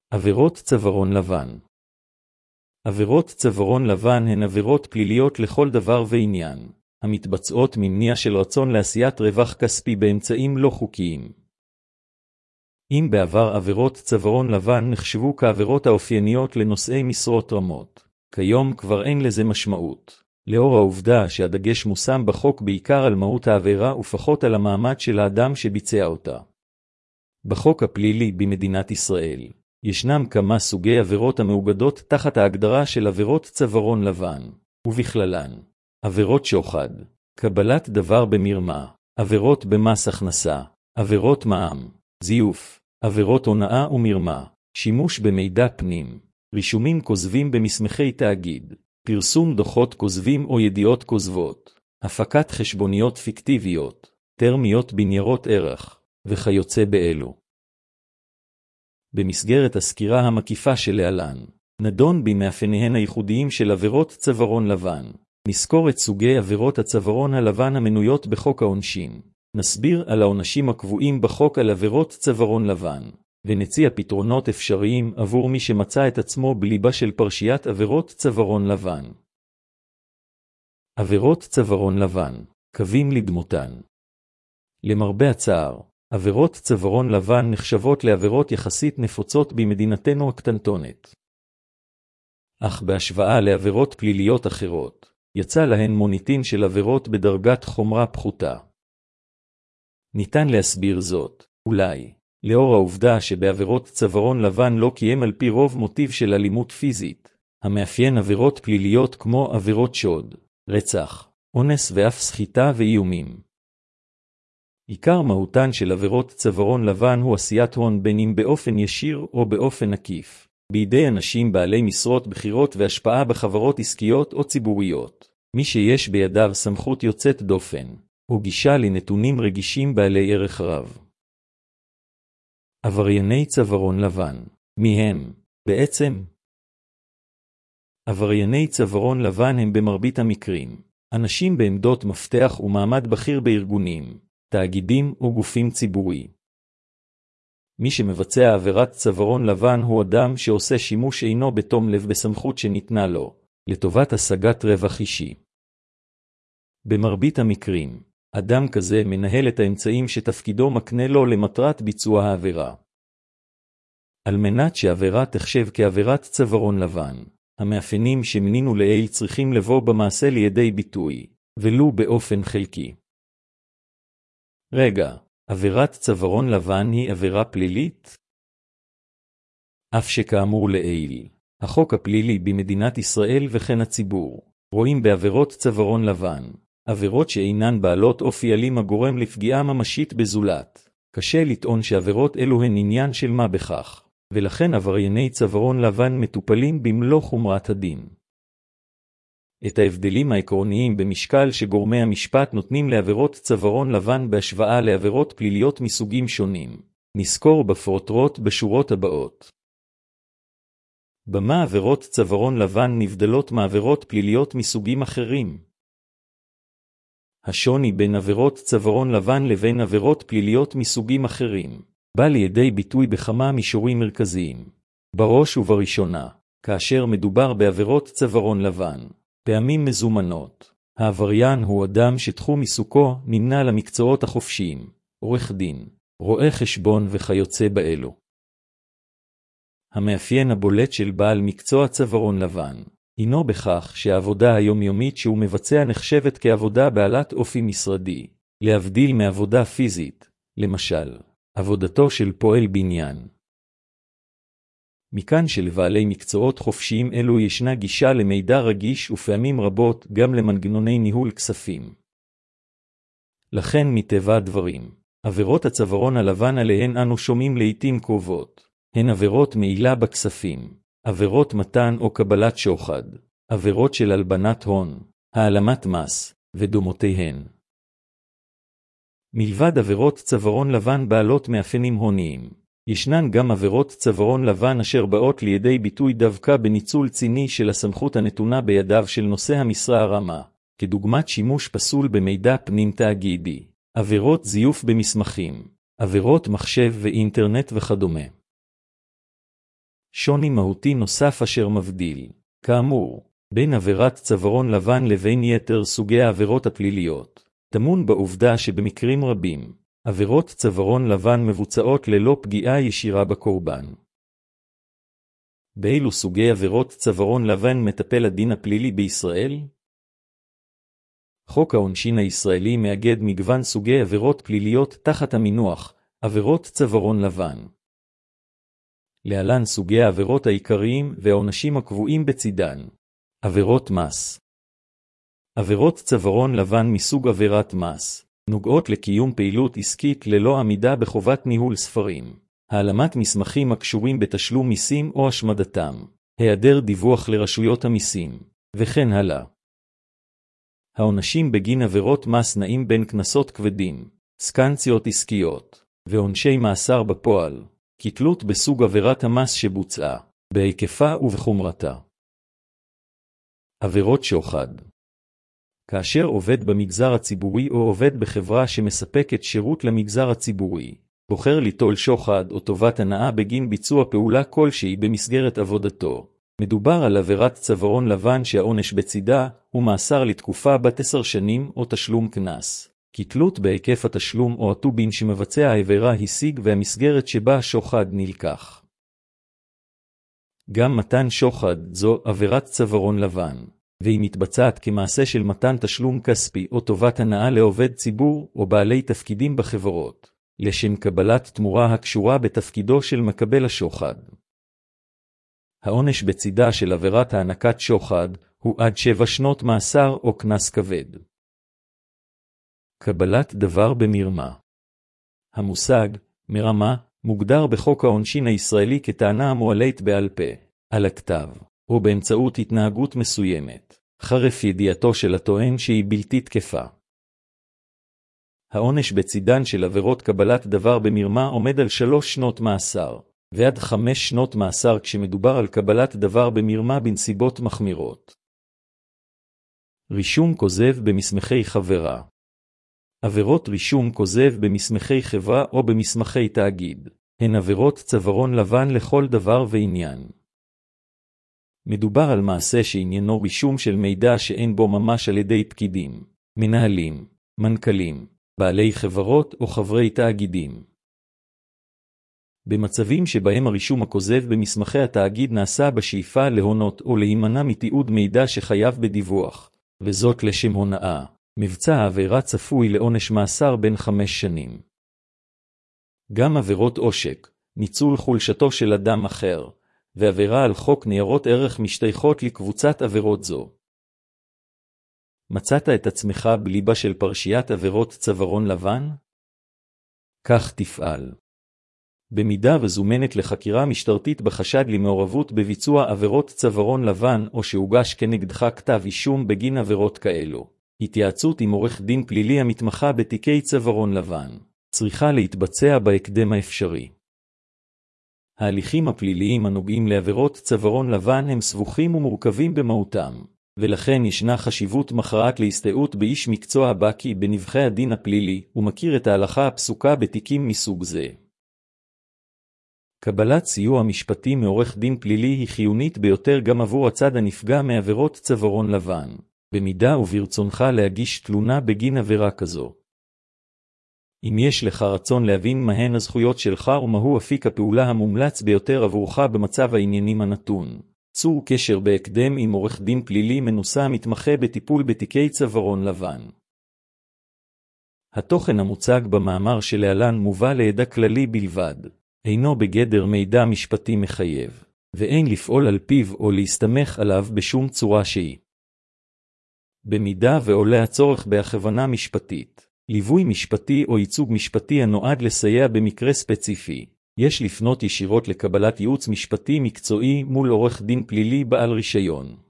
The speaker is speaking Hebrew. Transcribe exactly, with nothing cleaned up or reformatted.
עבירות צווארון לבן. עבירות צווארון לבן הן עבירות פליליות לכל דבר ועניין, המתבצעות ממניע של רצון לעשיית רווח כספי באמצעים לא חוקיים. אם בעבר עבירות צווארון לבן נחשבו כעבירות האופייניות לנושאי משרות רמות, כיום כבר אין לזה משמעות, לאור העובדה שהדגש מושם בחוק בעיקר על מהות העבירה ופחות על המעמד של האדם שביצע אותה. בחוק הפלילי במדינת ישראל, ישנם כמה סוגי עבירות המאוגדות תחת ההגדרה של עבירות צווארון לבן, ובכללן, עבירות שוחד, קבלת דבר במרמה, עבירות במס הכנסה, עבירות מע"מ, זיוף, עבירות הונאה ומרמה, שימוש במידע פנים, רישומים כוזבים במסמכי תאגיד, פרסום דוחות כוזבים או ידיעות כוזבות, הפקת חשבוניות פיקטיביות, תרמיות בניירות ערך, וכיוצא באלו. במסגרת הסקירה המקיפה שלהלן, נדון במאפייניהן הייחודיים של עבירות צווארון לבן, נזכור את סוגי עבירות הצווארון הלבן המנויות בחוק העונשין, נסביר על העונשים הקבועים בחוק על עבירות צווארון לבן, ונציע פתרונות אפשריים עבור מי שמצא את עצמו בליבה של פרשיית עבירות צווארון לבן. עבירות צווארון לבן, קווים לדמותן. למרבה הצער, עבירות צווארון לבן נחשבות לעבירות יחסית נפוצות במדינתנו הקטנטונת. אך בהשוואה לעבירות פליליות אחרות, יצא להן מוניטין של עבירות בדרגת חומרה פחותה. ניתן להסביר זאת, אולי, לאור העובדה שבעבירות צווארון לבן לא קיים על פי רוב מוטיב של אלימות פיזית, המאפיין עבירות פליליות כמו עבירות שוד, רצח, אונס ואף סחיטה ואיומים. עיקר מהותן של עבירות צווארון לבן הוא עשיית הון בין אם באופן ישיר או באופן עקיף, בידי אנשים בעלי משרות בחירות והשפעה בחברות עסקיות או ציבוריות, מי שיש בידיו סמכות יוצאת דופן, או גישה לנתונים רגישים בעלי ערך רב. עברייני צווארון לבן, מי הם, בעצם? עברייני צווארון לבן הם במרבית המקרים, אנשים בעמדות מפתח ומעמד בכיר בארגונים, תאגידים או גופים ציבורי. מי שמבצע עבירת צווארון לבן הוא אדם שעושה שימוש אינו בתום לב בסמכות שניתנה לו, לטובת השגת רווח אישי. במרבית המקרים, אדם כזה מנהל את האמצעים שתפקידו מקנה לו למטרת ביצוע העבירה. על מנת שעבירה תחשב כעבירת צווארון לבן, המאפיינים שמנינו לעיל צריכים לבוא במעשה לידי ביטוי, ולו באופן חלקי. רגע, עבירת צווארון לבן היא עבירה פלילית? אף שכאמור לעיל, החוק הפלילי במדינת ישראל וכן הציבור, רואים בעבירות צווארון לבן, עבירות שאינן בעלות אופי אלים הגורם לפגיעה ממשית בזולת. קשה לטעון שעבירות אלו הן עניין של מה בכך, ולכן עברייני צווארון לבן מטופלים במלוא חומרת הדין. את ההבדלים העקרוניים במשקל שגורמי המשפט נותנים לעבירות צווארון לבן בהשוואה לעבירות פליליות מסוגים שונים, נזכור בפרוטרוט בשורות הבאות. במה עבירות צווארון לבן נבדלות מעבירות פליליות מסוגים אחרים? השוני בין עבירות צווארון לבן לבין עבירות פליליות מסוגים אחרים, בא לידי ביטוי בכמה מישורים מרכזיים. בראש ובראשונה, כאשר מדובר בעבירות צווארון לבן, פעמים מזומנות, העבריין הוא אדם שתחום עיסוקו נמנה למקצועות החופשיים, עורך דין, רואה חשבון וכיוצא באלו. המאפיין הבולט של בעל מקצוע צווארון לבן, הינו בכך שהעבודה היומיומית שהוא מבצע נחשבת כעבודה בעלת אופי משרדי, להבדיל מעבודה פיזית, למשל, עבודתו של פועל בניין. מכאן שלבעלי מקצועות חופשיים אלו ישנה גישה למידע רגיש ופעמים רבות גם למנגנוני ניהול כספים. לכן מטבע הדברים, עבירות הצווארון הלבן עליהן אנו שומעים לעתים קרובות, הן עבירות מעילה בכספים, עבירות מתן או קבלת שוחד, עבירות של הלבנת הון, העלמת מס, ודומותיהן. מלבד עבירות צווארון לבן בעלות מאפיינים הוניים, ישנן גם עבירות צווארון לבן אשר באות לידי ביטוי דווקא בניצול ציני של הסמכות הנתונה בידיו של נושא המשרה הרמה, כדוגמת שימוש פסול במידע פנים תאגידי, עבירות זיוף במסמכים, עבירות מחשב ואינטרנט וכדומה. שוני מהותי נוסף אשר מבדיל, כאמור, בין עבירת צווארון לבן לבין יתר סוגי העבירות הפליליות, טמון בעובדה שבמקרים רבים, עבירות צווארון לבן מבוצעות ללא פגיעה ישירה בקורבן. באילו סוגי עבירות צווארון לבן מטפל הדין הפלילי בישראל? חוק העונשין הישראלי מאגד מגוון סוגי עבירות פליליות תחת המינוח עבירות צווארון לבן. להלן סוגי העבירות העיקריים והעונשים הקבועים בצידן. עבירות מס. עבירות צווארון לבן מסוג עבירת מס, נוגעות לקיום פעילות עסקית ללא עמידה בחובת ניהול ספרים, העלמת מסמכים הקשורים בתשלום מיסים או השמדתם, היעדר דיווח לרשויות המיסים, וכן הלאה. העונשים בגין עבירות מס נעים בין קנסות כבדים, סנקציות עסקיות, ועונשי מאסר בפועל, כתלות בסוג עבירת המס שבוצעה, בהיקפה ובחומרתה. עבירות שוחד. כאשר עובד במגזר הציבורי או עובד בחברה שמספקת שירות למגזר הציבורי, בוחר ליטול שוחד או טובת הנאה בגין ביצוע פעולה כלשהי במסגרת עבודתו, מדובר על עבירת צווארון לבן שהעונש בצידה הוא מאסר לתקופה בת עשר שנים או תשלום קנס, כתלות בהיקף התשלום או הטובין שמבצע העבירה השיג והמסגרת שבה השוחד נלקח. גם מתן שוחד זו עבירת צווארון לבן, והיא מתבצעת כמעשה של מתן תשלום כספי או טובת הנאה לעובד ציבור או בעלי תפקידים בחברות, לשם קבלת תמורה הקשורה בתפקידו של מקבל השוחד. העונש בצידה של עבירת הענקת שוחד הוא עד שבע שנות מאסר או קנס כבד. קבלת דבר במרמה. המושג מרמה מוגדר בחוק העונשין הישראלי כטענה המועלית בעל פה, על הכתב, או באמצעות התנהגות מסוימת, חרף ידיעתו של הטוען שהיא בלתי תקפה. העונש בצידן של עבירות קבלת דבר במרמה עומד על שלוש שנות מאסר, ועד חמש שנות מאסר כשמדובר על קבלת דבר במרמה בנסיבות מחמירות. רישום כוזב במסמכי חברה. עבירות רישום כוזב במסמכי חברה או במסמכי תאגיד, הן עבירות צווארון לבן לכל דבר ועניין. מדובר על מעשה שעניינו רישום של מידע שאין בו ממש על ידי פקידים, מנהלים, מנכ"לים, בעלי חברות או חברי תאגידים. במצבים שבהם הרישום הכוזב במסמכי התאגיד נעשה בשאיפה להונות או להימנע מתיעוד מידע שחייב בדיווח, וזאת לשם הונאה, מבצע העבירה צפוי לעונש מאסר בין חמש שנים. גם עבירות עושק, ניצול חולשתו של אדם אחר, ועבירה על חוק ניירות ערך משתייכות לקבוצת עבירות זו. מצאת את עצמך בליבה של פרשיית עבירות צווארון לבן? כך תפעל. במידה וזומנת לחקירה משטרתית בחשד למעורבות בביצוע עבירות צווארון לבן או שהוגש כנגדך כתב אישום בגין עבירות כאלו, התייעצות עם עורך דין פלילי המתמחה בתיקי צווארון לבן צריכה להתבצע בהקדם האפשרי. ההליכים הפליליים הנוגעים לעבירות צווארון לבן הם סבוכים ומורכבים במהותם, ולכן ישנה חשיבות מכרעת להסתייעות באיש מקצוע הבקי בנבחי הדין הפלילי ומכיר את ההלכה הפסוקה בתיקים מסוג זה. קבלת סיוע משפטי מעורך דין פלילי היא חיונית ביותר גם עבור הצד הנפגע מעבירות צווארון לבן, במידה וברצונך להגיש תלונה בגין עבירה כזו. אם יש לך רצון להבין מהן הזכויות שלך ומהו אפיק הפעולה המומלץ ביותר עבורך במצב העניינים הנתון, צור קשר בהקדם עם עורך דין פלילי מנוסה מתמחה בטיפול בתיקי צווארון לבן. התוכן המוצג במאמר שלהלן מובא לידע כללי בלבד, אינו בגדר מידע משפטי מחייב, ואין לפעול על פיו או להסתמך עליו בשום צורה שהיא. במידה ועולה הצורך בהכוונה משפטית, ליווי משפטי או ייצוג משפטי הנועד לסייע במקרה ספציפי, יש לפנות ישירות לקבלת ייעוץ משפטי מקצועי מול עורך דין פלילי בעל רישיון.